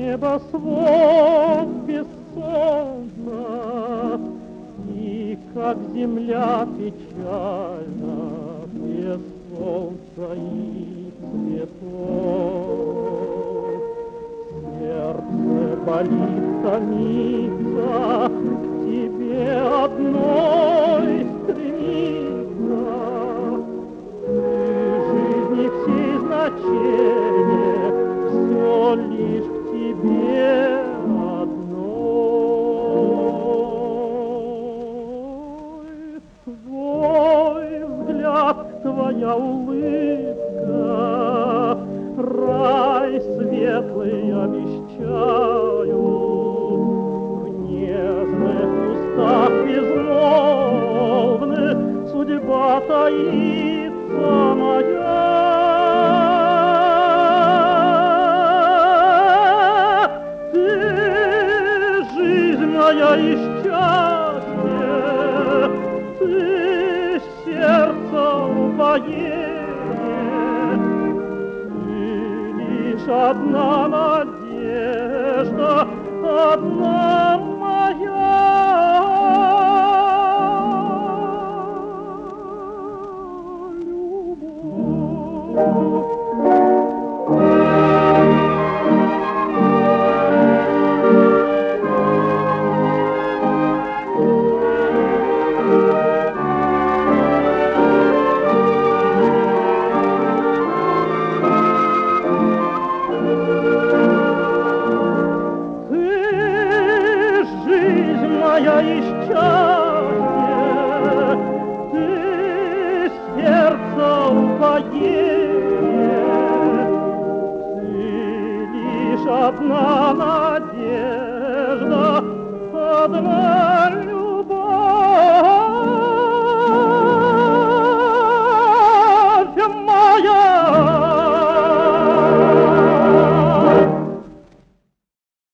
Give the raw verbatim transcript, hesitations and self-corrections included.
Небосвод без солнца, и как земля печальна без солнца и цветов. Сердце болит, томится, к тебе одной стремится. Ты жизни всей значение, все лишь к тебе одной. Твой взгляд, твоя улыбка, рай светлый обещают. В нежных устах безмолвных судьба таится моя. Ты жизнь моя и счастье, ты сердце упоение, лишь одна надежда, одна моя любовь. Моя и счастье, ты сердце упоение, ты лишь одна надежда, одна любовь.